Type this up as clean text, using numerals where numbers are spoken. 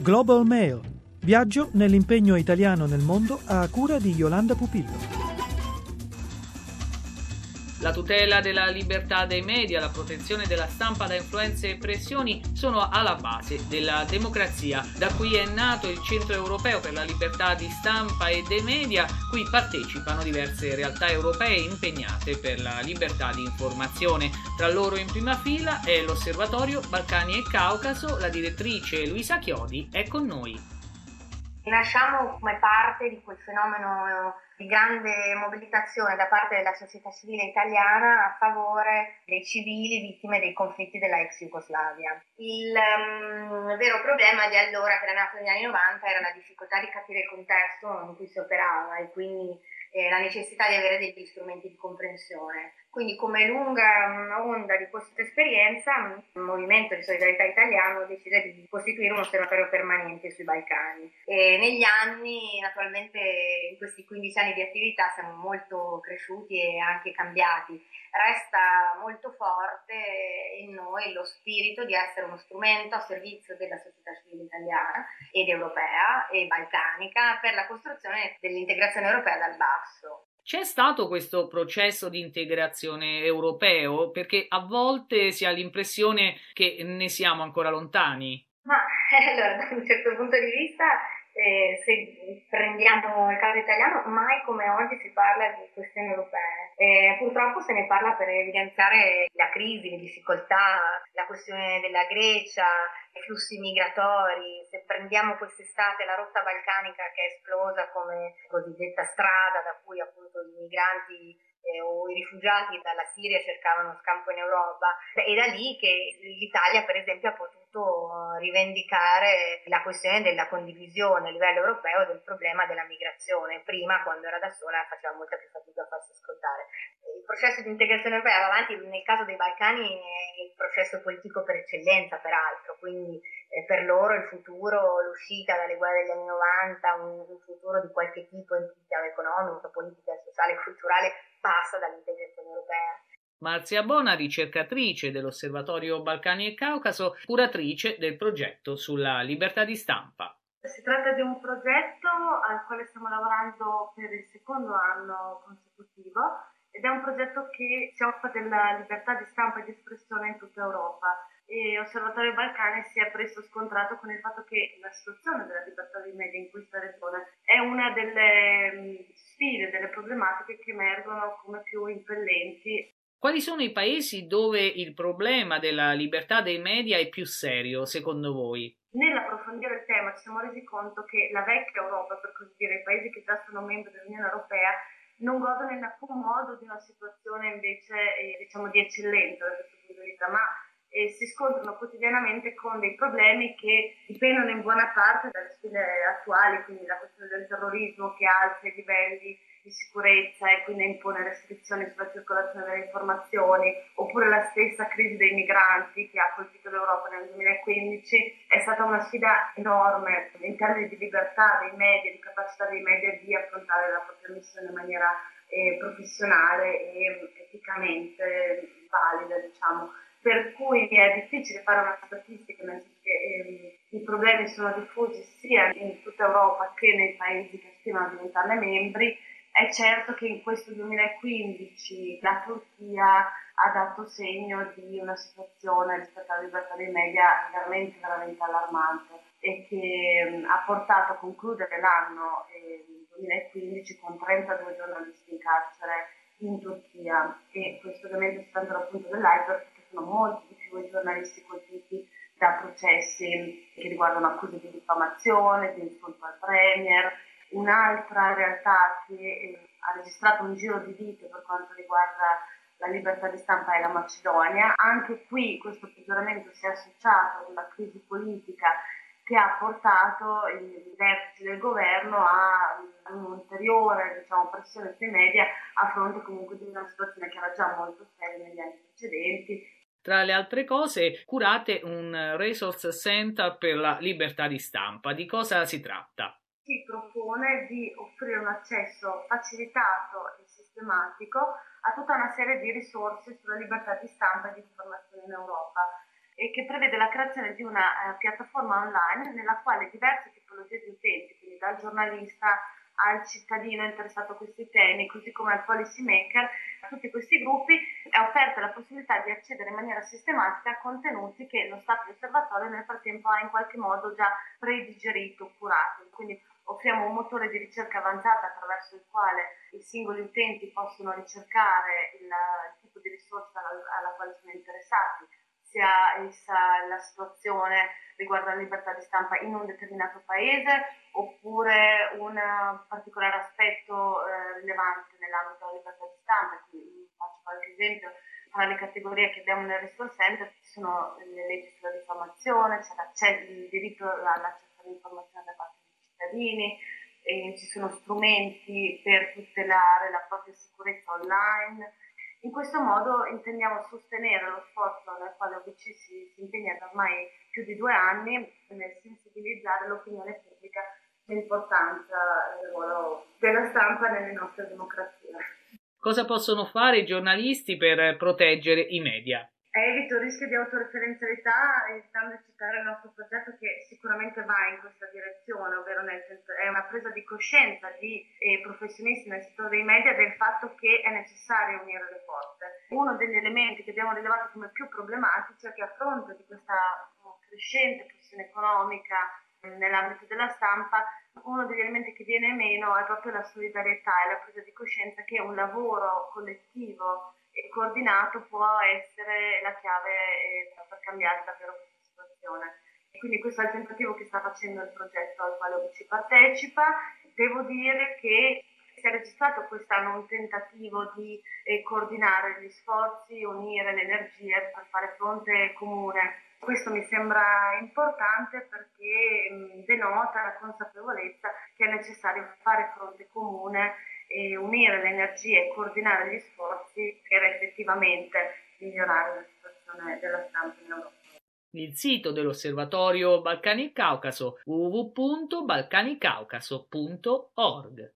Global Mail. Viaggio nell'impegno italiano nel mondo a cura di Yolanda Pupillo. La tutela della libertà dei media, la protezione della stampa da influenze e pressioni sono alla base della democrazia. Da qui è nato il Centro Europeo per la Libertà di Stampa e dei Media, cui partecipano diverse realtà europee impegnate per la libertà di informazione. Tra loro in prima fila è l'Osservatorio Balcani e Caucaso. La direttrice Luisa Chiodi è con noi. Nasciamo come parte di quel fenomeno di grande mobilitazione da parte della società civile italiana a favore dei civili vittime dei conflitti della ex Jugoslavia. Il vero problema di allora, che era nato negli anni 90, era la difficoltà di capire il contesto in cui si operava e quindi la necessità di avere degli strumenti di comprensione. Quindi, come lunga onda di questa esperienza, il Movimento di Solidarietà Italiano decide di costituire un osservatorio permanente sui Balcani. E negli anni, naturalmente, in questi 15 anni di attività siamo molto cresciuti e anche cambiati. Resta molto forte in noi lo spirito di essere uno strumento a servizio della società civile italiana ed europea e balcanica per la costruzione dell'integrazione europea dal basso. C'è stato questo processo di integrazione europeo? Perché a volte si ha l'impressione che ne siamo ancora lontani. Ma allora, da un certo punto di vista, se prendiamo il caso italiano, mai come oggi si parla di questioni europee. Purtroppo se ne parla per evidenziare la crisi, le difficoltà, la questione della Grecia, i flussi migratori. Se prendiamo quest'estate la rotta balcanica che è esplosa come cosiddetta strada da cui appunto i migranti o i rifugiati dalla Siria cercavano scampo in Europa, è da lì che l'Italia per esempio ha potuto rivendicare la questione della condivisione a livello europeo del problema della migrazione. Prima, quando era da sola, faceva molta più fatica a farsi ascoltare. Il processo di integrazione europea va avanti, nel caso dei Balcani è il processo politico per eccellenza peraltro, quindi per loro il futuro, l'uscita dalle guerre degli anni 90, un futuro di qualche tipo in chiave economica, politica, sociale e culturale passa dall'integrazione europea. Marzia Bona, ricercatrice dell'Osservatorio Balcani e Caucaso, curatrice del progetto sulla libertà di stampa. Si tratta di un progetto al quale stiamo lavorando per il secondo anno consecutivo ed è un progetto che si occupa della libertà di stampa e di espressione in tutta Europa. E Osservatorio Balcani si è presto scontrato con il fatto che la situazione della libertà dei media in questa regione è una delle sfide, delle problematiche che emergono come più impellenti. Quali sono i paesi dove il problema della libertà dei media è più serio, secondo voi? Nell'approfondire il tema ci siamo resi conto che la vecchia Europa, per così dire, i paesi che già sono membri dell'Unione Europea, non godono in alcun modo di una situazione invece di eccellenza da questo punto di vista, ma si scontrano quotidianamente con dei problemi che dipendono in buona parte dalle sfide attuali, quindi la questione del terrorismo che alza i livelli di sicurezza e quindi impone restrizioni sulla circolazione delle informazioni, oppure la stessa crisi dei migranti che ha colpito l'Europa nel 2015. È stata una sfida enorme in termini di libertà dei media, di capacità dei media di affrontare la propria missione in maniera professionale e eticamente valida, diciamo. Per cui è difficile fare una statistica, nel senso che i problemi sono diffusi sia in tutta Europa che nei paesi che aspirano a diventarne membri. È certo che in questo 2015 la Turchia ha dato segno di una situazione rispetto alla libertà dei media veramente, veramente allarmante e che ha portato a concludere l'anno 2015 con 32 giornalisti in carcere in Turchia, e questo ovviamente è soltanto la punta dell'iceberg, perché sono molti di più i giornalisti colpiti da processi che riguardano accuse di diffamazione, di insulto al premier. Un'altra realtà che ha registrato un giro di vite per quanto riguarda la libertà di stampa è la Macedonia. Anche qui questo peggioramento si è associato ad una crisi politica che ha portato i vertici del governo a un'ulteriore pressione sui media a fronte comunque di una situazione che era già molto seria negli anni precedenti. Tra le altre cose, curate un Resource Center per la libertà di stampa. Di cosa si tratta? Si propone di offrire un accesso facilitato e sistematico a tutta una serie di risorse sulla libertà di stampa e di informazione in Europa. e che prevede la creazione di una piattaforma online nella quale diverse tipologie di utenti, quindi dal giornalista al cittadino interessato a questi temi, così come al policy maker, a tutti questi gruppi è offerta la possibilità di accedere in maniera sistematica a contenuti che lo staff di osservatorio nel frattempo ha in qualche modo già predigerito, curato. Quindi offriamo un motore di ricerca avanzata attraverso il quale i singoli utenti possono ricercare il tipo di risorsa alla quale sono interessati, sia essa la situazione riguardo alla libertà di stampa in un determinato paese oppure un particolare aspetto rilevante nell'ambito della libertà di stampa. Quindi faccio qualche esempio: tra le categorie che abbiamo nel Resource Center ci sono le leggi sulla diffamazione, c'è il diritto all'accesso all'informazione da parte dei cittadini, ci sono strumenti per tutelare la propria sicurezza online. In questo modo intendiamo sostenere lo sforzo nel quale OBC si impegna da ormai più di 2 anni nel sensibilizzare l'opinione pubblica sull'importanza del ruolo della stampa nelle nostre democrazie. Cosa possono fare i giornalisti per proteggere i media? Evito il rischio di autoreferenzialità, evitando di citare il nostro progetto che sicuramente va in questa direzione, ovvero nel senso è una presa di coscienza di professionisti nel settore dei media del fatto che è necessario unire le forze. Uno degli elementi che abbiamo rilevato come più problematici è che a fronte di questa crescente pressione economica nell'ambito della stampa, uno degli elementi che viene meno è proprio la solidarietà e la presa di coscienza che un lavoro collettivo e coordinato può essere la chiave per cambiare davvero questa situazione. E quindi questo è il tentativo che sta facendo il progetto al quale OBC partecipa. Devo dire che si è registrato quest'anno un tentativo di coordinare gli sforzi, unire le energie per fare fronte comune. Questo mi sembra importante perché denota la consapevolezza che è necessario fare fronte comune e unire le energie e coordinare gli sforzi per effettivamente migliorare la situazione della stampa in Europa. Il sito dell'Osservatorio Balcani Caucaso: www.balcanicaucaso.org.